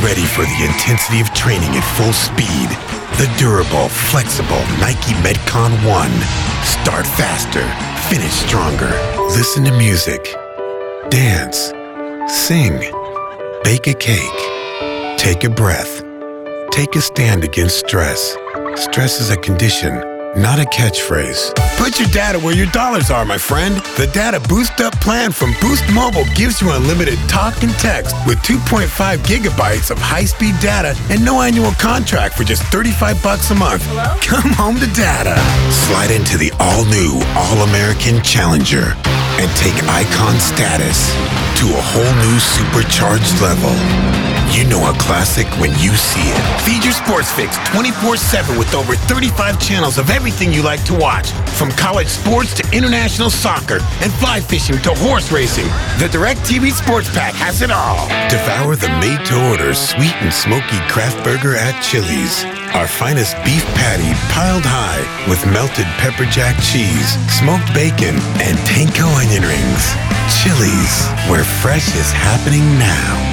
ready for the intensity of training at full speed. The durable, flexible Nike Metcon 1. Start faster, finish stronger. Listen to music. Dance. Sing. Bake a cake. Take a breath. Take a stand against stress. Stress is a condition, not a catchphrase. Put your data where your dollars are, my friend. The Data Boost Up plan from Boost Mobile gives you unlimited talk and text with 2.5 gigabytes of high-speed data and no annual contract for just $35 a month. Hello? Come home to data. Slide into the all-new, all-American Challenger and take Icon status to a whole new supercharged level. You know a classic when you see it. Feed your sports fix 24/7 with over 35 channels of everything you like to watch. From college sports to international soccer and fly fishing to horse racing. The DirecTV Sports Pack has it all. Devour the made-to-order sweet and smoky craft burger at Chili's. Our finest beef patty piled high with melted pepper jack cheese, smoked bacon, and panko onion rings. Chili's, where fresh is happening now.